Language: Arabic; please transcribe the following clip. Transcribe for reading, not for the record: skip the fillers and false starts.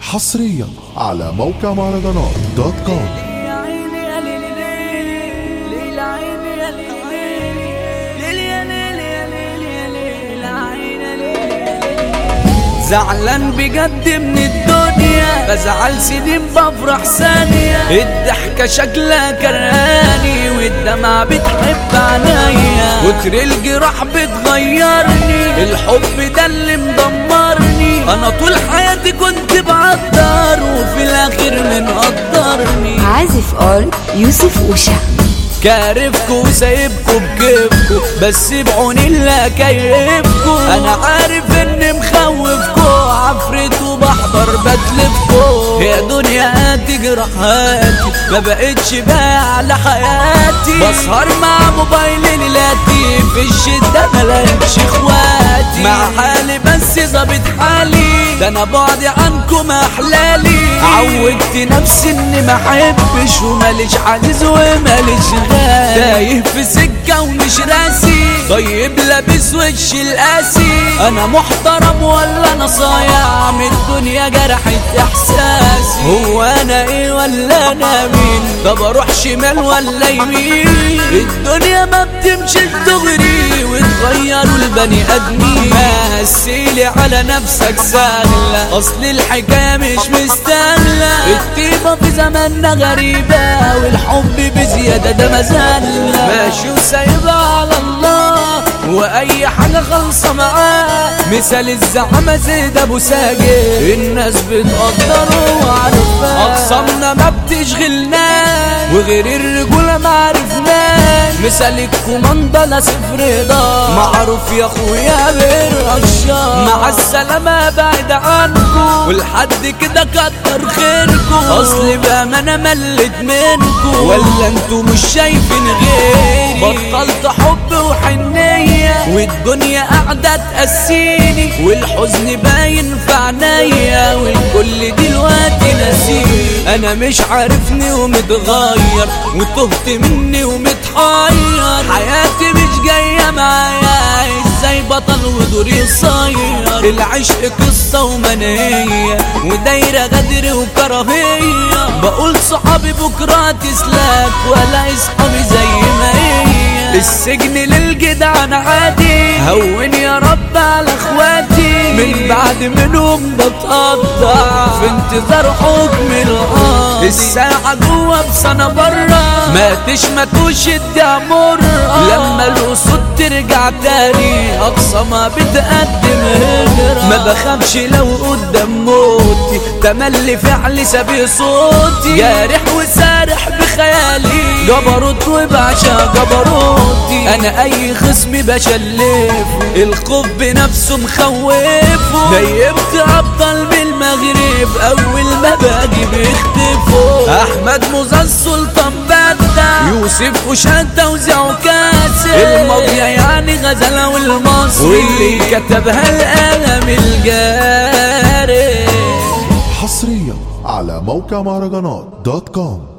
حصريا على موقع مهرجانات دوت كوم. زعلان بجد من الدنيا، بزعل سنين بفرح ثانية. الضحكة شكلها كرهاني والدمعة بتحب عنايا، وتر الجراح بتغيرني، الحب ده اللي مدمرني. انا طول حياتي كنت بقدر وفي الاخر من قدرني. عازف اون يوسف وشا، كارفكو وسايبكو بكيفكو، بس بعوني اللي كيفكو. انا عارف اني مخوفكو، عفريت وبحضر بتلفكو. يا دنيا تجرح هاتي، ما بقتش بايع على حياتي. بسهر مع موبايلي ليلاتي، في الشدة ملاقيش اخواتي. مع حالي بس ظابط حالي، ده انا بعدي عنكم احلالي. عودت نفسي اني ما احبش، وماليش عزيز وماليش غالي. تايه في سكة ومش راسي، طيب لابس وش القاسي. انا محترم ولا انا صايع، من الدنيا جرحت احساسي. هو انا ايه ولا انا مين؟ طب اروح شمال ولا يمين؟ الدنيا ما بتمشي دغري، وتغيروا البني ادمين. مثلي على نفسك سهلة، اصل الحكاية مش مستاهلة. الطيبة في زماننا غريبة، والحب بزيادة ده مزالة. ماشي وسايبها على الله، واي حاجة خالصة معاه. مثال الزعامة زيد ابو ساجد، الناس بتقدره وعارفاه. اقسامنا ما بتشغلناش، وغير الرجولة ما عرفناش. مثال الكوماندا لا صفر ده، معروف يا اخويا بالرشاش. مع السلامة بعد عنكو، ولحد كده كتر خيركو. اصل بأمانة ملت منكو، ولا انتو مش شايفين غيري؟ بطلت حب وحنية، والدنيا قاعدة تقسيني. والحزن باين في عينيا، والكل دلوقتي ناسيني. انا مش عارفني ومتغير، وتهت مني ومتحير. حياتي مش جاية معايا، ازاي بطل ودوري قصير؟ العشق قصة ومنية، ودايرة غدر وكراهية. بقول صحابي بكرة تسلك، ولا صحابي زي ما هي. السجن للجدعان عادي، هون يا رب على اخواتي. من بعد منهم بتقطع، في انتظار حكم القاضي. الساعة جوه بسنة برا، ما تشمتوش الدنيا مرة. لما الاسود ترجع تاني، اقصى ما بتقدم هجرة. ما بخافش لو قدام موتي، تملي فعلي سابي صوتي. جارح وسارح بخيالي، جبروت وبعشا جبروتي. انا اي خصم بشلفه، الخوف بنفسه مخوفه. نيبت ابطال بالمغرب، اول ما باجي بيختفوا. احمد موزة السلطان بدع، يوسف وشاد توزيع وكاسر. الماضية يعني غزلة والمصري، واللي كتبها القلم الجاري. حصريا على موقع مهرجانات دوت كوم.